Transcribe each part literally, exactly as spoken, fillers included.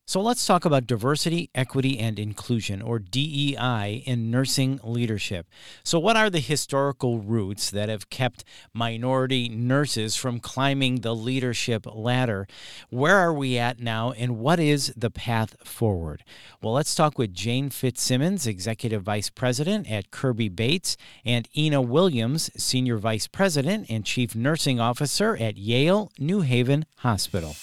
So let's talk about diversity, equity, and inclusion, or D E I, in nursing leadership. So what are the historical roots that have kept minority nurses from climbing the leadership ladder? Where are we at now, and what is the path forward? Well, let's talk with Jane Fitzsimmons, Executive Vice President at Kirby Bates, and Ina Williams, Senior Vice President and Chief Nursing Officer at Yale New Haven Hospital.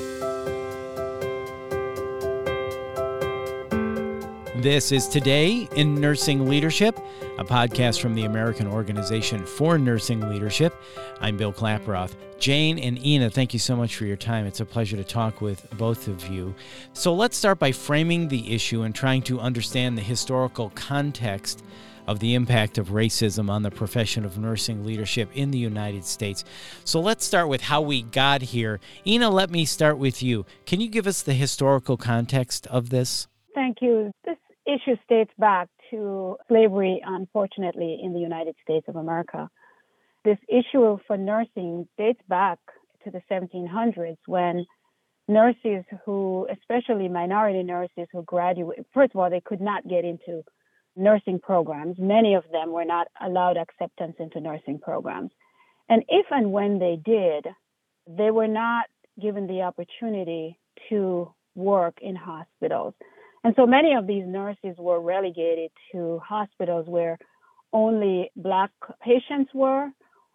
This is Today in Nursing Leadership, a podcast from the American Organization for Nursing Leadership. I'm Bill Klaproth. Jane and Ina, thank you so much for your time. It's a pleasure to talk with both of you. So let's start by framing the issue and trying to understand the historical context of the impact of racism on the profession of nursing leadership in the United States. So let's start with how we got here. Ina, let me start with you. Can you give us the historical context of this? Thank you. This issue dates back to slavery, unfortunately, in the United States of America. This issue for nursing dates back to the seventeen hundreds when nurses who, especially minority nurses who graduate, first of all, they could not get into nursing programs. Many of them were not allowed acceptance into nursing programs. And if and when they did, they were not given the opportunity to work in hospitals. And so many of these nurses were relegated to hospitals where only Black patients were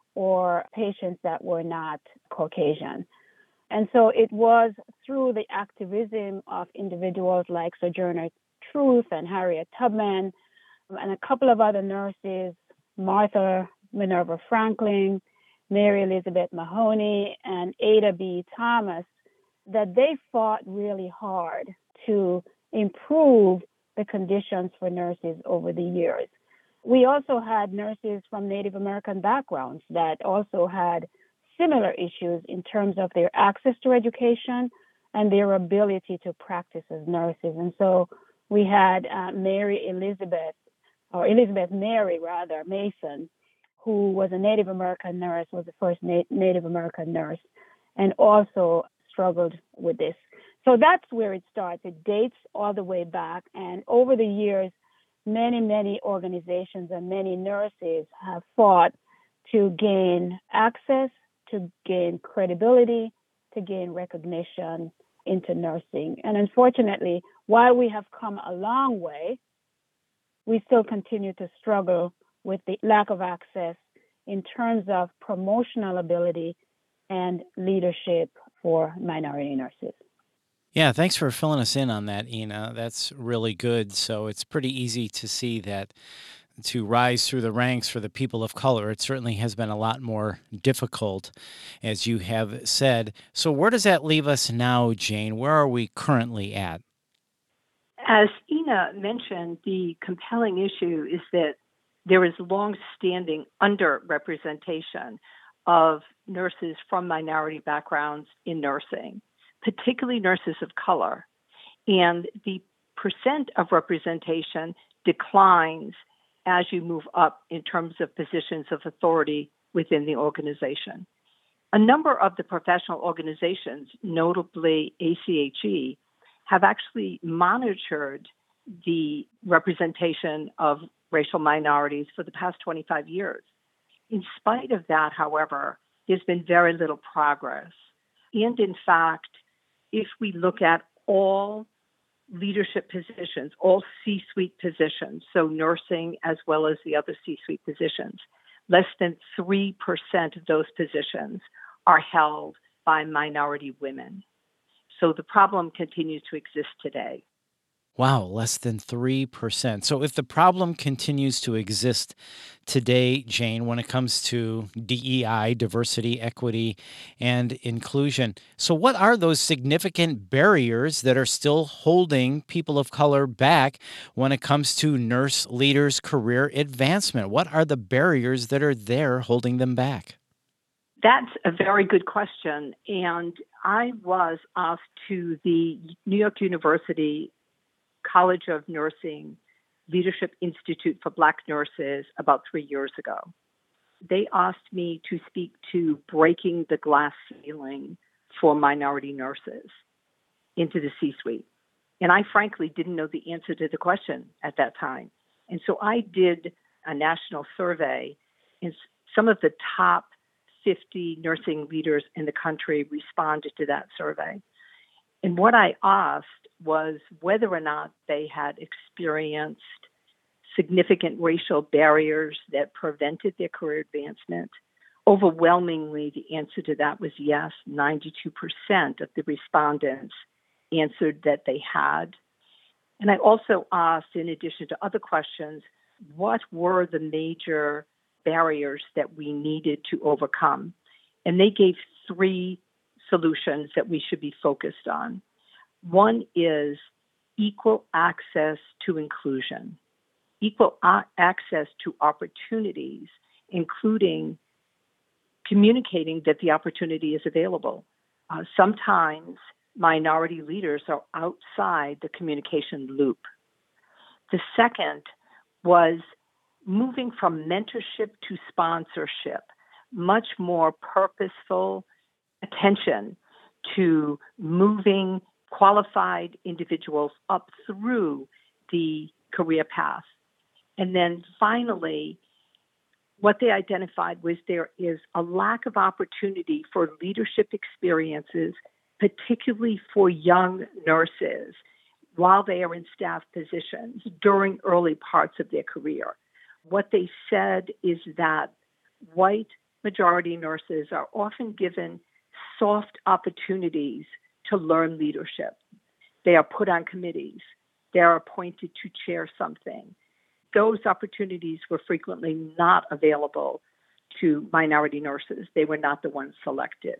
or patients that were not Caucasian. And so it was through the activism of individuals like Sojourner Truth and Harriet Tubman and a couple of other nurses, Martha Minerva Franklin, Mary Elizabeth Mahoney, and Ada B. Thomas, that they fought really hard to improve the conditions for nurses over the years. We also had nurses from Native American backgrounds that also had similar issues in terms of their access to education and their ability to practice as nurses. And so we had uh, Mary Elizabeth, or Elizabeth Mary, rather, Mason, who was a Native American nurse, was the first na- Native American nurse, and also struggled with this. So that's where it starts. It dates all the way back. And over the years, many, many organizations and many nurses have fought to gain access, to gain credibility, to gain recognition into nursing. And unfortunately, while we have come a long way, we still continue to struggle with the lack of access in terms of promotional ability and leadership for minority nurses. Yeah, thanks for filling us in on that, Ina. That's really good. So it's pretty easy to see that to rise through the ranks for the people of color, it certainly has been a lot more difficult, as you have said. So where does that leave us now, Jane? Where are we currently at? As Ina mentioned, the compelling issue is that there is long-standing underrepresentation of nurses from minority backgrounds in nursing, particularly nurses of color. And the percent of representation declines as you move up in terms of positions of authority within the organization. A number of the professional organizations, notably A C H E, have actually monitored the representation of racial minorities for the past twenty-five years. In spite of that, however, there's been very little progress. And in fact, if we look at all leadership positions, all C-suite positions, so nursing as well as the other C-suite positions, less than three percent of those positions are held by minority women. So the problem continues to exist today. Wow, less than three percent. So if the problem continues to exist today, Jane, when it comes to D E I, diversity, equity, and inclusion, so what are those significant barriers that are still holding people of color back when it comes to nurse leaders' career advancement? What are the barriers that are there holding them back? That's a very good question. And I was asked to the New York University College of Nursing Leadership Institute for Black Nurses about three years ago. They asked me to speak to breaking the glass ceiling for minority nurses into the C-suite. And I frankly didn't know the answer to the question at that time. And so I did a national survey, and some of the top fifty nursing leaders in the country responded to that survey. And what I asked was whether or not they had experienced significant racial barriers that prevented their career advancement. Overwhelmingly, the answer to that was yes. ninety-two percent of the respondents answered that they had. And I also asked, in addition to other questions, what were the major barriers that we needed to overcome? And they gave three solutions that we should be focused on. One is equal access to inclusion, equal a- access to opportunities, including communicating that the opportunity is available. Uh, sometimes minority leaders are outside the communication loop. The second was moving from mentorship to sponsorship, much more purposeful attention to moving qualified individuals up through the career path. And then finally, what they identified was there is a lack of opportunity for leadership experiences, particularly for young nurses, while they are in staff positions during early parts of their career. What they said is that white majority nurses are often given soft opportunities to learn leadership. They are put on committees. They are appointed to chair something. Those opportunities were frequently not available to minority nurses. They were not the ones selected.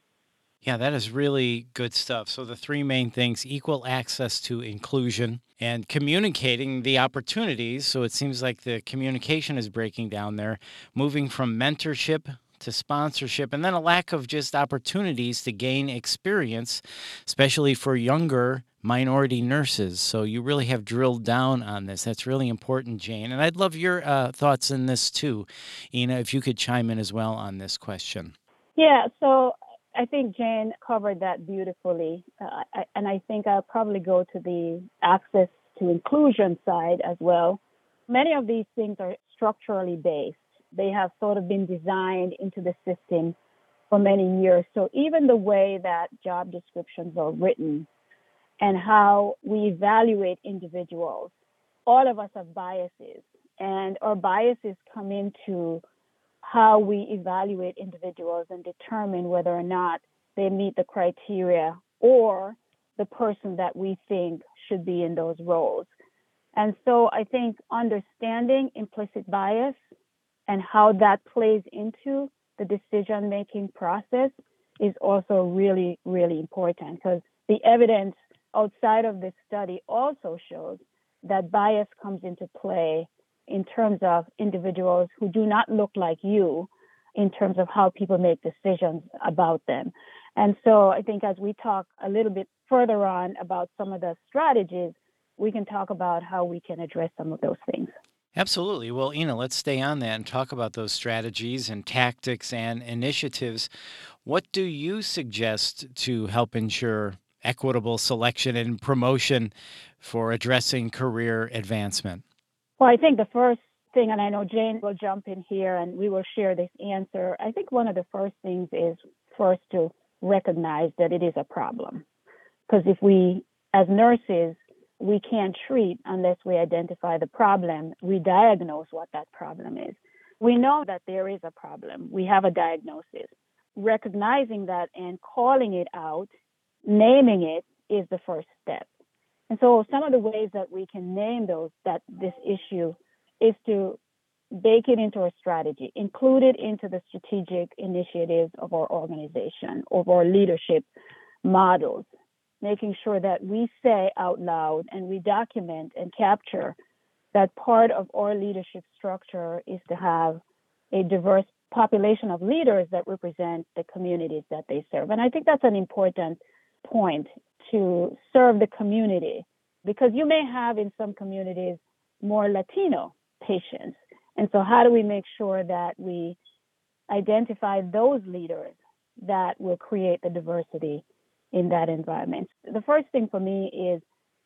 Yeah, that is really good stuff. So the three main things: equal access to inclusion and communicating the opportunities. So it seems like the communication is breaking down there, moving from mentorship to sponsorship, and then a lack of just opportunities to gain experience, especially for younger minority nurses. So you really have drilled down on this. That's really important, Jane. And I'd love your uh, thoughts in this too, Ina, if you could chime in as well on this question. Yeah, so I think Jane covered that beautifully. Uh, I, and I think I'll probably go to the access to inclusion side as well. Many of these things are structurally based. They have sort of been designed into the system for many years. So even the way that job descriptions are written and how we evaluate individuals, all of us have biases. And our biases come into how we evaluate individuals and determine whether or not they meet the criteria or the person that we think should be in those roles. And so I think understanding implicit bias and how that plays into the decision-making process is also really, really important, because the evidence outside of this study also shows that bias comes into play in terms of individuals who do not look like you, in terms of how people make decisions about them. And so I think as we talk a little bit further on about some of the strategies, we can talk about how we can address some of those things. Absolutely. Well, Ina, let's stay on that and talk about those strategies and tactics and initiatives. What do you suggest to help ensure equitable selection and promotion for addressing career advancement? Well, I think the first thing, and I know Jane will jump in here and we will share this answer. I think one of the first things is first to recognize that it is a problem. Because if we, as nurses, we can't treat unless we identify the problem, we diagnose what that problem is. We know that there is a problem. We have a diagnosis. Recognizing that and calling it out, naming it, is the first step. And so some of the ways that we can name those, that this issue, is to bake it into our strategy, include it into the strategic initiatives of our organization, of our leadership models, making sure that we say out loud and we document and capture that part of our leadership structure is to have a diverse population of leaders that represent the communities that they serve. And I think that's an important point, to serve the community, because you may have in some communities more Latino patients. And so how do we make sure that we identify those leaders that will create the diversity in that environment? The first thing for me is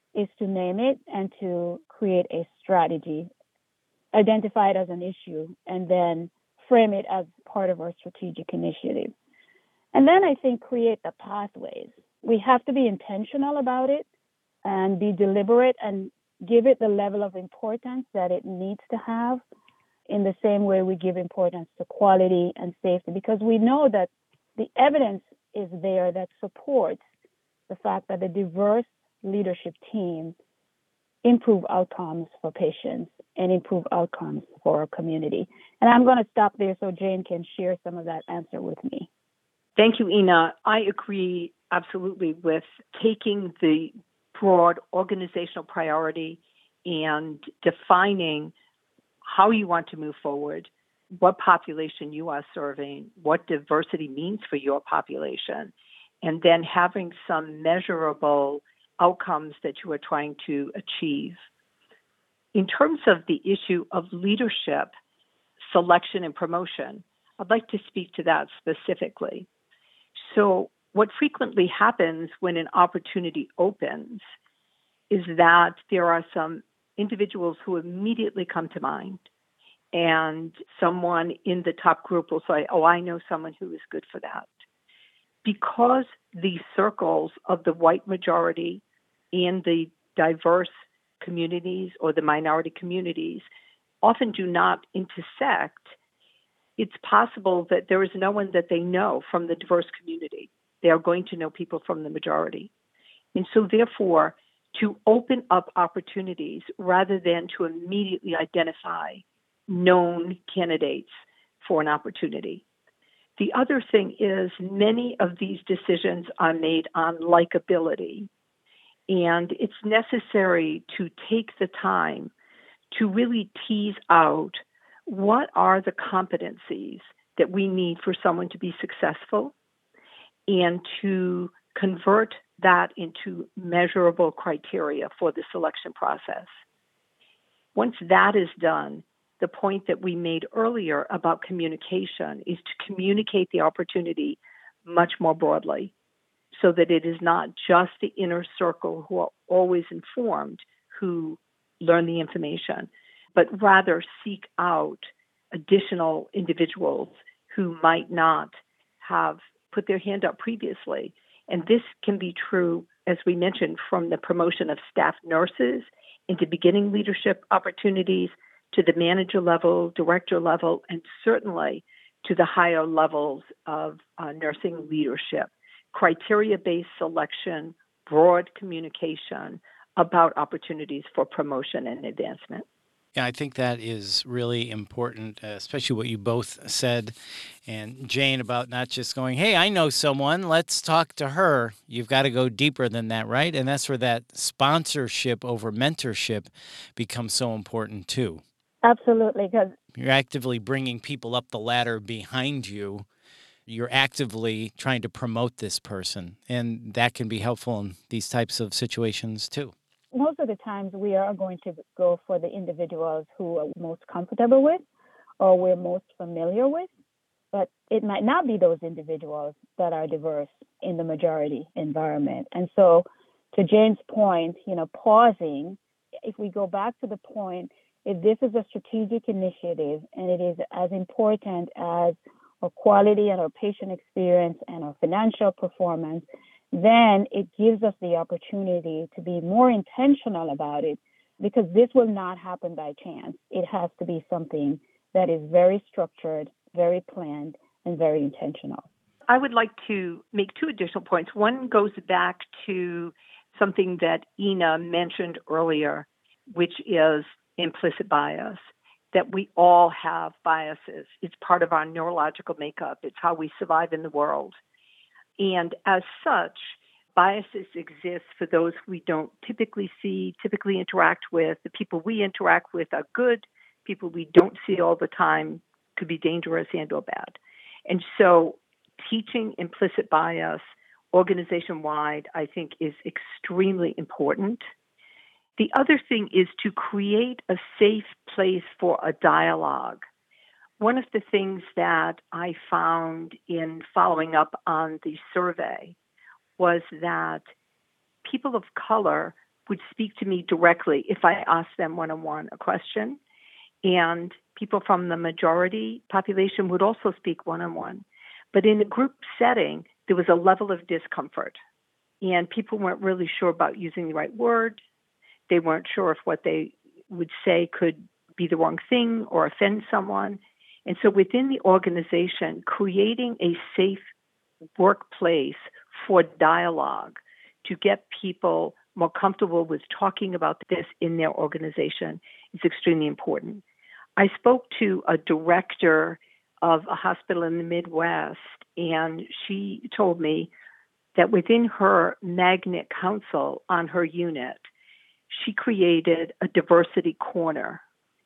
is to name it and to create a strategy, identify it as an issue, and then frame it as part of our strategic initiative. And then I think create the pathways. We have to be intentional about it and be deliberate and give it the level of importance that it needs to have, in the same way we give importance to quality and safety, because we know that the evidence is there that supports the fact that a diverse leadership team improve outcomes for patients and improve outcomes for our community. And I'm going to stop there so Jane can share some of that answer with me. Thank you, Ina. I agree absolutely with taking the broad organizational priority and defining how you want to move forward, what population you are serving, what diversity means for your population, and then having some measurable outcomes that you are trying to achieve. In terms of the issue of leadership, selection, and promotion, I'd like to speak to that specifically. So what frequently happens when an opportunity opens is that there are some individuals who immediately come to mind, and someone in the top group will say, oh, I know someone who is good for that. Because the circles of the white majority and the diverse communities or the minority communities often do not intersect, it's possible that there is no one that they know from the diverse community. They are going to know people from the majority. And so therefore, to open up opportunities rather than to immediately identify known candidates for an opportunity. The other thing is many of these decisions are made on likability, and it's necessary to take the time to really tease out what are the competencies that we need for someone to be successful and to convert that into measurable criteria for the selection process. Once that is done, the point that we made earlier about communication is to communicate the opportunity much more broadly so that it is not just the inner circle who are always informed who learn the information, but rather seek out additional individuals who might not have put their hand up previously. And this can be true, as we mentioned, from the promotion of staff nurses into beginning leadership opportunities to the manager level, director level, and certainly to the higher levels of uh, nursing leadership. Criteria-based selection, broad communication about opportunities for promotion and advancement. Yeah, I think that is really important, uh, especially what you both said. And Jane, about not just going, hey, I know someone, let's talk to her. You've got to go deeper than that, right? And that's where that sponsorship over mentorship becomes so important too. Absolutely. Because you're actively bringing people up the ladder behind you. You're actively trying to promote this person. And that can be helpful in these types of situations too. Most of the times we are going to go for the individuals who are most comfortable with or we're most familiar with, but it might not be those individuals that are diverse in the majority environment. And so to Jane's point, you know, pausing, if we go back to the point, if this is a strategic initiative and it is as important as our quality and our patient experience and our financial performance, then it gives us the opportunity to be more intentional about it, because this will not happen by chance. It has to be something that is very structured, very planned, and very intentional. I would like to make two additional points. One goes back to something that Ina mentioned earlier, which is implicit bias, that we all have biases. It's part of our neurological makeup. It's how we survive in the world. And as such, biases exist for those we don't typically see, typically interact with. The people we interact with are good. People we don't see all the time could be dangerous and or bad. And so teaching implicit bias organization-wide, I think, is extremely important. The other thing is to create a safe place for a dialogue. One of the things that I found in following up on the survey was that people of color would speak to me directly if I asked them one-on-one a question. And people from the majority population would also speak one-on-one. But in a group setting, there was a level of discomfort. And people weren't really sure about using the right word. They weren't sure if what they would say could be the wrong thing or offend someone. And so within the organization, creating a safe workplace for dialogue to get people more comfortable with talking about this in their organization is extremely important. I spoke to a director of a hospital in the Midwest, and she told me that within her magnet council on her unit, she created a diversity corner.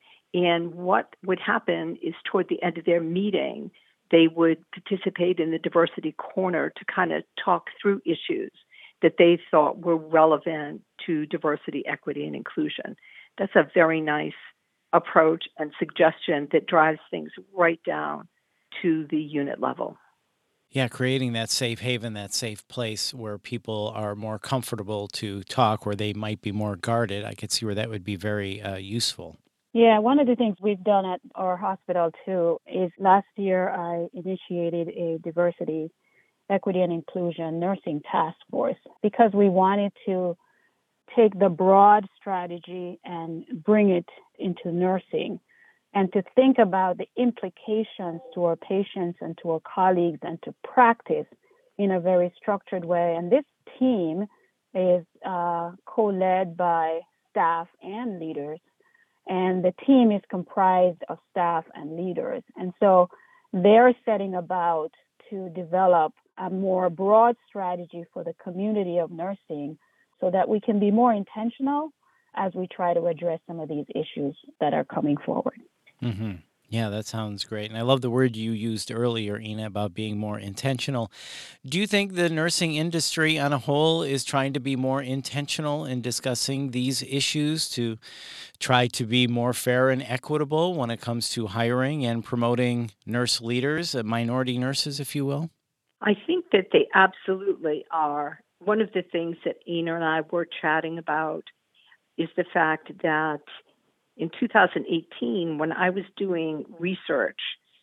And what would happen is toward the end of their meeting, they would participate in the diversity corner to kind of talk through issues that they thought were relevant to diversity, equity, and inclusion. That's a very nice approach and suggestion that drives things right down to the unit level. Yeah, creating that safe haven, that safe place where people are more comfortable to talk, where they might be more guarded. I could see where that would be very uh, useful. Yeah, one of the things we've done at our hospital too is last year I initiated a diversity, equity, and inclusion nursing task force because we wanted to take the broad strategy and bring it into nursing and to think about the implications to our patients and to our colleagues and to practice in a very structured way. And this team is uh, co-led by staff and leaders. And the team is comprised of staff and leaders. And so they're setting about to develop a more broad strategy for the community of nursing so that we can be more intentional as we try to address some of these issues that are coming forward. Mm-hmm. Yeah, that sounds great. And I love the word you used earlier, Ina, about being more intentional. Do you think the nursing industry on a whole is trying to be more intentional in discussing these issues to try to be more fair and equitable when it comes to hiring and promoting nurse leaders, uh, minority nurses, if you will? I think that they absolutely are. One of the things that Ina and I were chatting about is the fact that in two thousand eighteen, when I was doing research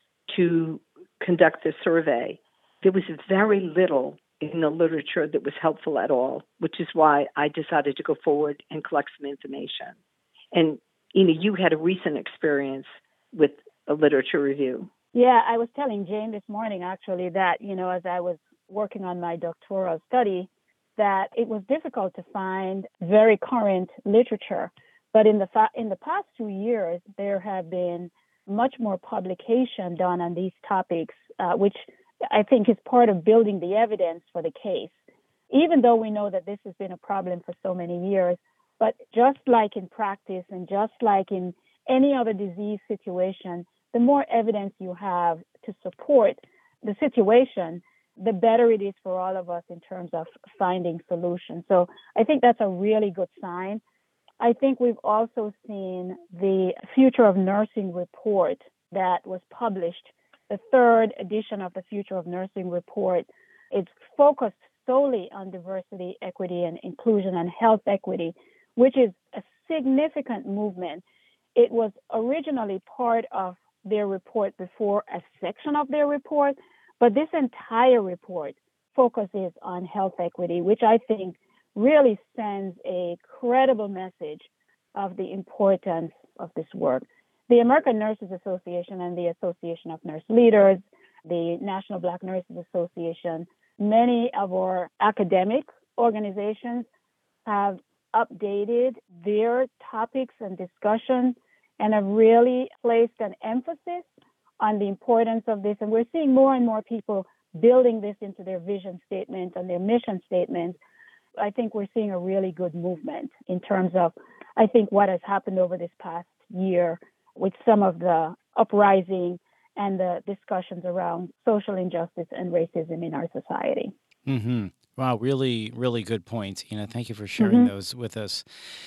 to conduct the survey, there was very little in the literature that was helpful at all, which is why I decided to go forward and collect some information. And, Ina, you had a recent experience with a literature review. Yeah, I was telling Jane this morning, actually, that, you know, as I was working on my doctoral study, that it was difficult to find very current literature. But in the fa- in the past two years, there have been much more publication done on these topics, uh, which I think is part of building the evidence for the case. Even though we know that this has been a problem for so many years, but just like in practice and just like in any other disease situation, the more evidence you have to support the situation, the better it is for all of us in terms of finding solutions. So I think that's a really good sign. I think we've also seen the Future of Nursing report that was published, the third edition of the Future of Nursing report. It's focused solely on diversity, equity, and inclusion and health equity, which is a significant movement. It was originally part of their report before, a section of their report, but this entire report focuses on health equity, which I think really sends a credible message of the importance of this work. The American Nurses Association and the Association of Nurse Leaders, the National Black Nurses Association, many of our academic organizations have updated their topics and discussions and have really placed an emphasis on the importance of this. And we're seeing more and more people building this into their vision statements and their mission statements. I think we're seeing a really good movement in terms of, I think, what has happened over this past year with some of the uprising and the discussions around social injustice and racism in our society. Mm-hmm. Wow, really, really good points, Ina. Thank you for sharing Mm-hmm. those with us.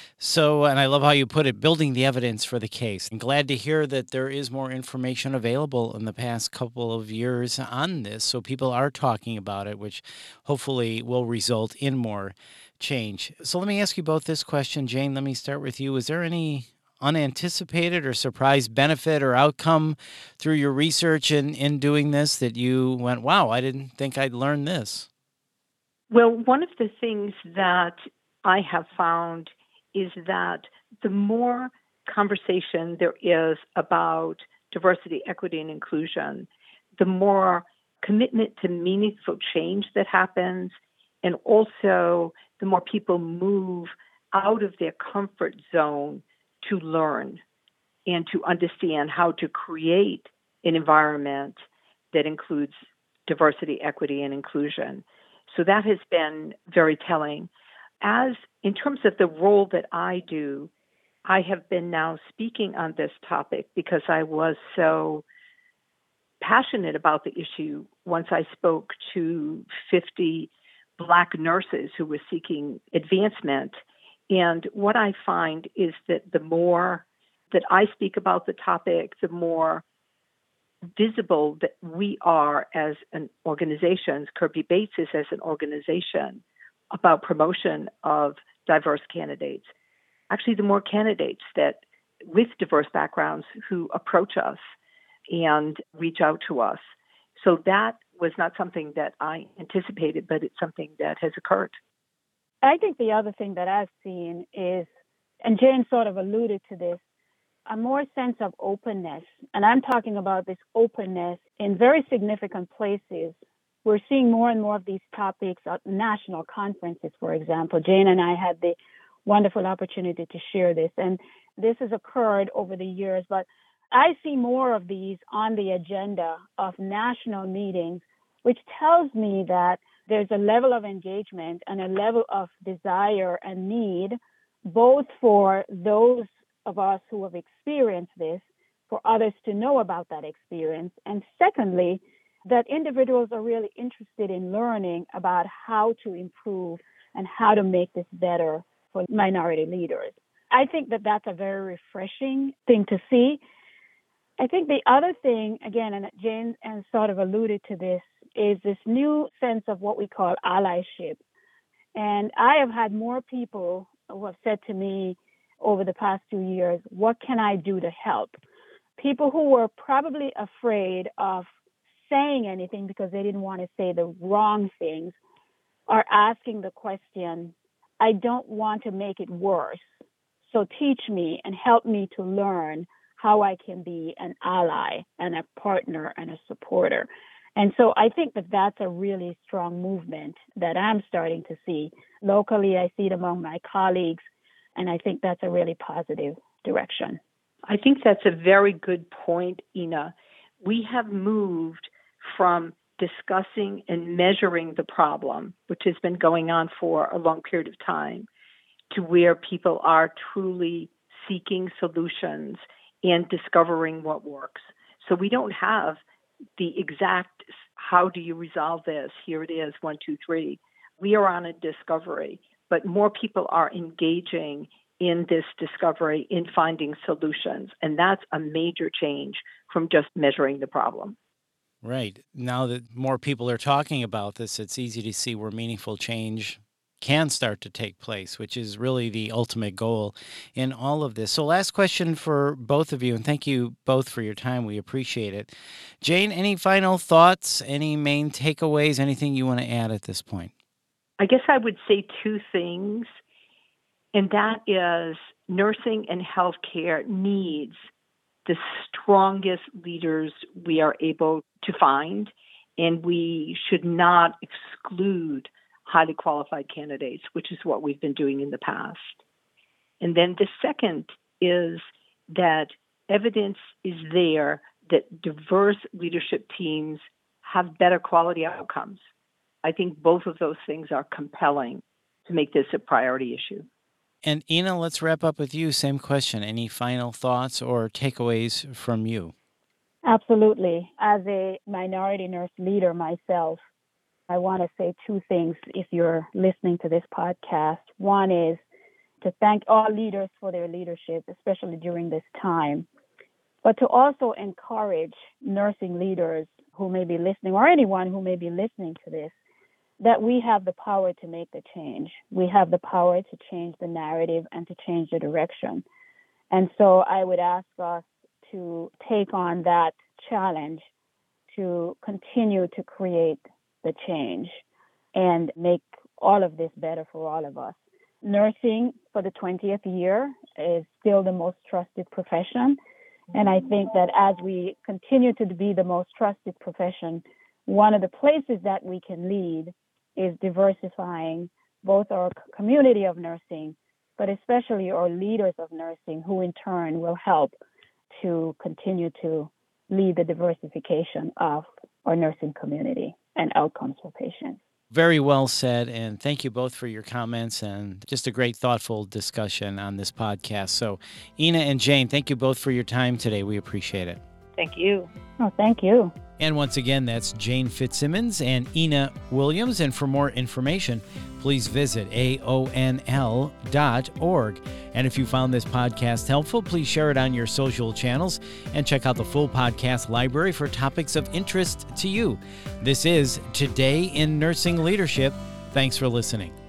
So, and I love how you put it, building the evidence for the case. I'm glad to hear that there is more information available in the past couple of years on this, so people are talking about it, which hopefully will result in more change. So let me ask you both this question. Jane, let me start with you. Was there any unanticipated or surprise benefit or outcome through your research in, in doing this that you went, wow, I didn't think I'd learn this? Well, one of the things that I have found is that the more conversation there is about diversity, equity, and inclusion, the more commitment to meaningful change that happens, and also the more people move out of their comfort zone to learn and to understand how to create an environment that includes diversity, equity, and inclusion. So that has been very telling. As in terms of the role that I do, I have been now speaking on this topic because I was so passionate about the issue once I spoke to fifty Black nurses who were seeking advancement. And what I find is that the more that I speak about the topic, the more visible that we are as an organization, Kirby Bates is as an organization, about promotion of diverse candidates. Actually, the more candidates that with diverse backgrounds who approach us and reach out to us. So that was not something that I anticipated, but it's something that has occurred. I think the other thing that I've seen is, and Jane sort of alluded to this, a more sense of openness. And I'm talking about this openness in very significant places. We're seeing more and more of these topics at national conferences, for example. Jane and I had the wonderful opportunity to share this. And this has occurred over the years, but I see more of these on the agenda of national meetings, which tells me that there's a level of engagement and a level of desire and need, both for those of us who have experienced this, for others to know about that experience. And secondly, that individuals are really interested in learning about how to improve and how to make this better for minority leaders. I think that that's a very refreshing thing to see. I think the other thing, again, and Jane and sort of alluded to this, is this new sense of what we call allyship. And I have had more people who have said to me over the past two years, what can I do to help? People who were probably afraid of saying anything because they didn't want to say the wrong things are asking the question, I don't want to make it worse. So teach me and help me to learn how I can be an ally and a partner and a supporter. And so I think that that's a really strong movement that I'm starting to see. Locally, I see it among my colleagues, and I think that's a really positive direction. I think that's a very good point, Ina. We have moved from discussing and measuring the problem, which has been going on for a long period of time, to where people are truly seeking solutions and discovering what works. So we don't have the exact, how do you resolve this? Here it is, one, two, three. We are on a discovery, but more people are engaging in this discovery, in finding solutions. And that's a major change from just measuring the problem. Right. Now that more people are talking about this, it's easy to see where meaningful change can start to take place, which is really the ultimate goal in all of this. So last question for both of you, and thank you both for your time. We appreciate it. Jane, any final thoughts, any main takeaways, anything you want to add at this point? I guess I would say two things, and that is nursing and healthcare needs the strongest leaders we are able to find, and we should not exclude highly qualified candidates, which is what we've been doing in the past. And then the second is that evidence is there that diverse leadership teams have better quality outcomes. I think both of those things are compelling to make this a priority issue. And Ina, let's wrap up with you. Same question. Any final thoughts or takeaways from you? Absolutely. As a minority nurse leader myself, I want to say two things if you're listening to this podcast. One is to thank all leaders for their leadership, especially during this time, but to also encourage nursing leaders who may be listening, or anyone who may be listening to this, that we have the power to make the change. We have the power to change the narrative and to change the direction. And so I would ask us to take on that challenge to continue to create the change and make all of this better for all of us. Nursing for the twentieth year is still the most trusted profession. And I think that as we continue to be the most trusted profession, one of the places that we can lead is diversifying both our community of nursing, but especially our leaders of nursing, who in turn will help to continue to lead the diversification of our nursing community and outcomes for patients. Very well said, and thank you both for your comments and just a great, thoughtful discussion on this podcast. So, Ina and Jane, thank you both for your time today. We appreciate it. Thank you. Oh, thank you. And once again, that's Jane Fitzsimmons and Ina Williams. And for more information, please visit A O N L dot org. And if you found this podcast helpful, please share it on your social channels and check out the full podcast library for topics of interest to you. This is Today in Nursing Leadership. Thanks for listening.